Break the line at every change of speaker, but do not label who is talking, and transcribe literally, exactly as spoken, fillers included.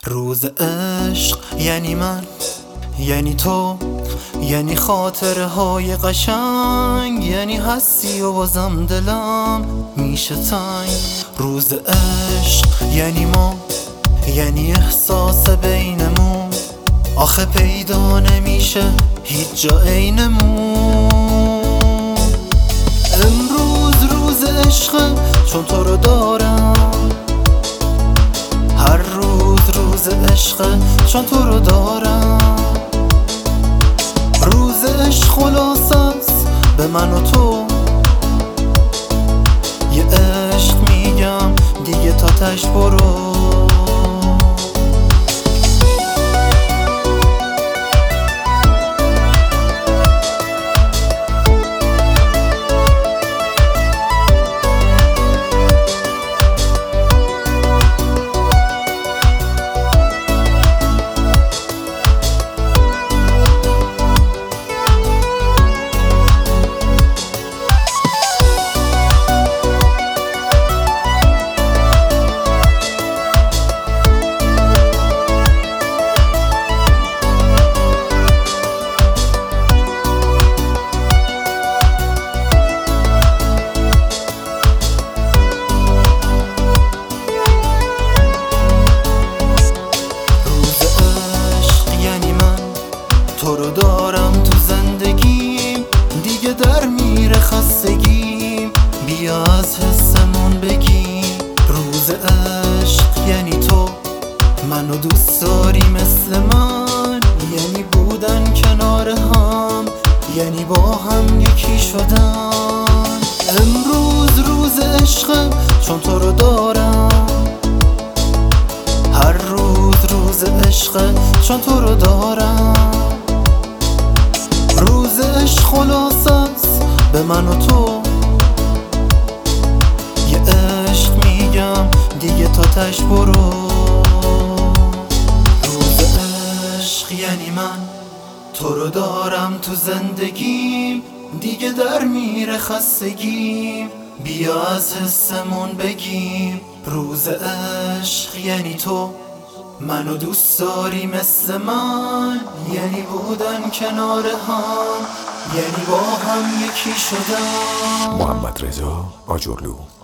روز عشق یعنی من، یعنی تو، یعنی خاطره های قشنگ، یعنی هستی و بازم دلم میشه تنگ. روز عشق یعنی ما، یعنی احساس بینمون، آخه پیدا نمیشه هیچ جا عینمون. امروز روز عشقه چون تو رو دارم، هر روز روز عشقه چون تو رو دارم. روز عشق خلاص است به من و تو، یه عشق میگم دیگه تا تش برو. تو رو دارم تو زندگیم، دیگه در میره خستگیم، بیا از حسمون بگیم. روز عشق یعنی تو، منو دوست داری مثل من، یعنی بودن کنار هم، یعنی با هم یکی شدن. امروز روز عشقم چون تو رو دارم، هر روز روز عشقه چون تو رو دارم. روز عشق خلاص است به من و تو، یه عشق میگم دیگه تا تش برو. روز عشق یعنی من، تو رو دارم تو زندگیم، دیگه در میره خستگیم، بیا از حسمون بگیم. روز عشق یعنی تو، منو دوست داری مثل من، یعنی بودن کنار هم، یعنی با هم یکی شدن.
محمد رضا آجرلو.